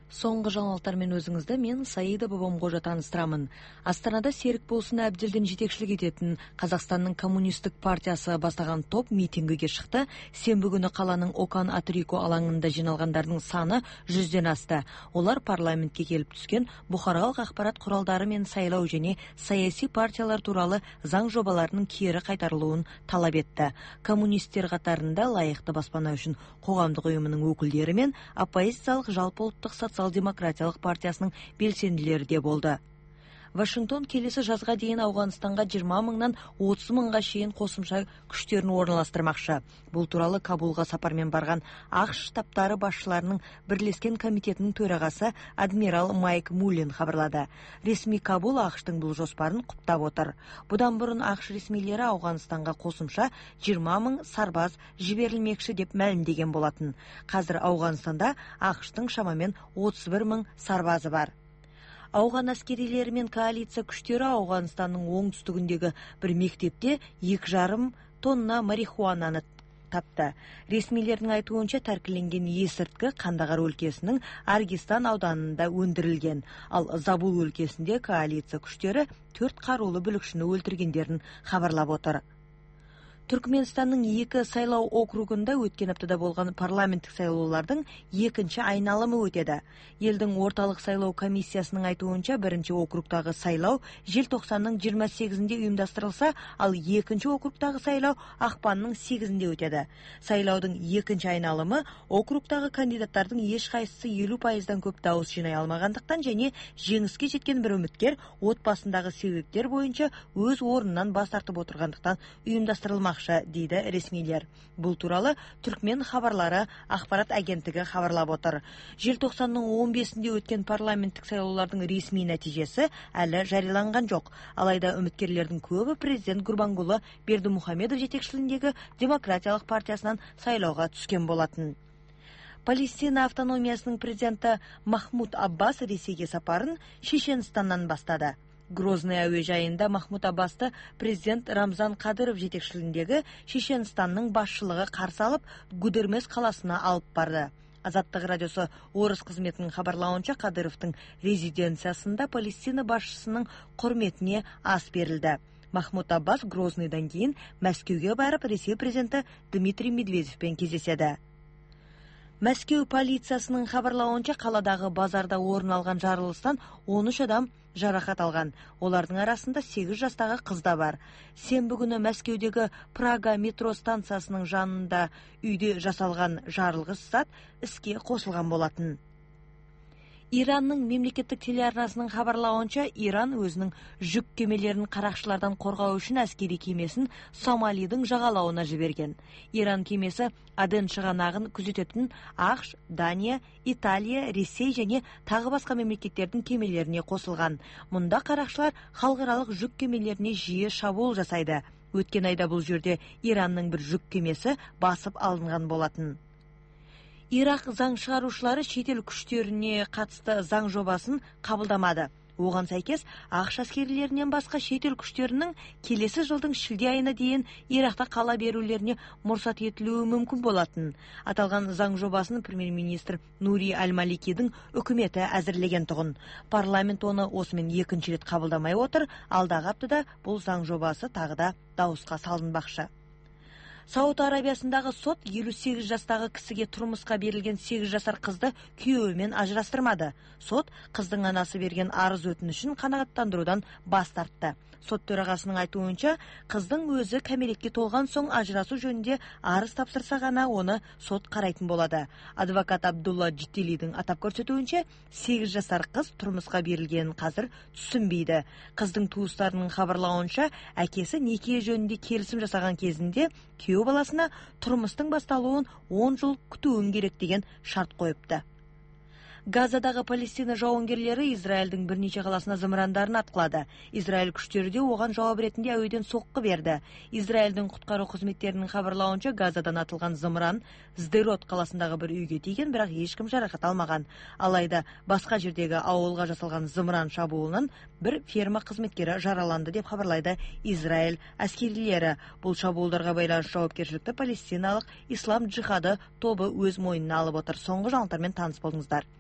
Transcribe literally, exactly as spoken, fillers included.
Соңғы жаңалықтармен өзіңізді мен Саида Бабамқожа таныстырамын. Астанада Серік Болсын Әбділдің жетекшілік ететін Қазақстанның коммунистік партиясы бастаған топ митингіге шықты. Сенбі күні қаланың Окан Атрико алаңында жиналғандардың саны жүзден асты. Олар парламентке келіп түскен бұқаралық ақпарат құралдары мен сайлау және саяси партиялар туралы заң жобаларының кері қайтарылуын талап етті. Коммунистер қатарында лайықты баспана үшін қоғамдық ұйымының өкілдері мен оппозициялық жалпы ұлттық социал-демократиялық партиясының белсенділері де болды. Вашингтон келесі жазға дейін Ауғанстанға жиырма мыңнан отыз мыңға шейін қосымша күштерін орналастырмақшы. Бұл туралы Кабулға сапармен барған ақш штабтары басшыларының бірлескен комитетінің төрағасы адмирал Майк Муллен хабарлады. Ресми Кабул ақштың бұл жоспарын құптап отыр. Бұдан бұрын ақш ресмилері Ауғанстанға қосымша жиырма мың сарбаз жіберілмекші деп мәлімдеген болатын. Қазір Ауғанстанда ақштың шамамен отыз бір мың сарбазы бар. Ауған әскерилері мен коалиция күштері Ауғанстанның оңтүстігіндегі бір мектепте екі жарым тонна марихуананы тапты. Ресмилердің айтуынша тәркіленген есірткі Қандағар өлкесінің Аргистан ауданында өндірілген, ал Забул өлкесінде коалиция күштері төрт қарулы бүлікшіні өлтіргендерін хабарлап отыр. Түркменстанның екі сайлау округында өткен аптада болған парламенттік сайлаулардың екінші айналымы өтеді. Елдің орталық сайлау комиссиясының айтуынша бірінші округтағы сайлау желтоқсанның жиырма сегізінде ұйымдастырылса, ал екінші округтағы сайлау ақпанның сегізінде өтеді. Сайлаудың екінші айналымы округтағы кандидаттардың ешқайсысы елу пайыздан көп дауыс жинай алмағандықтан және жеңіске жеткен бір үміткер отбасындағы себептер бойынша өз орнынан бас тартып отырғандықтан ұйымдастырылмақ дейді ресмилер. Бұл туралы Түркмен хабарлары ақпарат агенттігі хабарлап отыр. Желтоқсанның он бесінде өткен парламенттік сайлаулардың ресми нәтижесі әлі жарияланған жоқ. Алайда үміткерлердің көбі президент Гурбангулы Бердімұхамедов жетекшілігіндегі демократиялық партиясынан сайлауға түскен болатын. Палестина автономиясының президенті Махмуд Аббас Ресейге сапарын Шешенстаннан бастады. Грозный әуежайында Махмуд Аббасты президент Рамзан Кадыров жетекшілігіндегі Шешенстанның басшылығы қарсы алып, Гудермес қаласына алып барды. Азаттық радиосы орыс қызметінің хабарлауынша Кадыровтың резиденциясында Палестина басшысының құрметіне ас берілді. Махмуд Аббас Грознойдан кейін Мәскеуге барып Ресей президенті Дмитрий Медведевпен кездеседі. Мәскеу полициясының хабарлауынша қаладағы базарда орын алған жарылыстан он үш адам жарақат алған. Олардың арасында сегіз жастағы қыз да бар. Сенбі күні Мәскеудегі Прага метро станциясының жанында үйде жасалған жарылғыш зат іске қосылған болатын. Иранның мемлекеттік телеарнасының хабарлауынша, Иран өзінің жүк кемелерін қарақшылардан қорғау үшін әскери кемесін Сомалидің жағалауына жіберген. Иран кемесі Аден шығанағын күзететін ақш, Дания, Италия, Ресей және тағы басқа мемлекеттердің кемелеріне қосылған. Мұнда қарақшылар халықаралық жүк кемелеріне жиі шабуыл жасайды. Өткен айда бұл жерде Иранның бір жүк кемесі басып алынған болатын. Ирақ заң шығарушылары шетел күштеріне қатысты заң жобасын қабылдамады. Оған сәйкес, ақш әскерилерінен басқа шетел күштерінің келесі жылдың шілде айына дейін Ирақта қала берулеріне мұрсат етілуі мүмкін болатын. Аталған заң жобасын премьер-министр Нури Аль-Маликидің үкіметі әзірлеген тұғын. Парламент оны осымен екінші рет қабылдамай отыр. Алдағы аптада бұл заң жобасы тағы да дауысқа салынбақшы. Сауд Арабиясындағы сот елу сегіз жастағы кісіге тұрмысқа берілген сегіз жасар қызды күйеуімен ажырастырмады. Сот қыздың анасы берген арыз өтінішін қанағаттандырудан бас тартты. Сот төрағасының айтуынша, қыздың өзі кәмелетке толған соң ажырасу жөнінде арыз тапсырса ғана оны сот қарайтын болады. Адвокат Абдулла Джиттилидің атап көрсетуінше, сегіз жасар қыз тұрмысқа берілгенін қазір түсінбейді. Қыздың туыстарының хабарлауынша, әкесі неке жөнінде келісім жасаған кезінде күйеу баласына тұрмыстың басталуын он жыл күтуін керек деген шарт қойыпты. Газадағы Палестина жауынгерлері Израильдің бірнеше қаласына зымырандарын атқылады. Израиль күштері де оған жауап ретінде әуеден соққы берді. Израильдің құтқару қызметтерінің хабарлауынша, Газадан атылған зымыран Сдерот қаласындағы бір үйге тиген, бірақ ешкім жарақат алмаған. Алайда басқа жердегі ауылға жасалған зымыран шабуылынан бір ферма қызметкері жараланды деп хабарлайды Израиль әскерилері. Бұл шабуылдарға байланысты жауапкершілікті палестиналық ислам джихады тобы өз мойнына алып отыр. Соңғы жаңалықтармен таныс болыңыздар.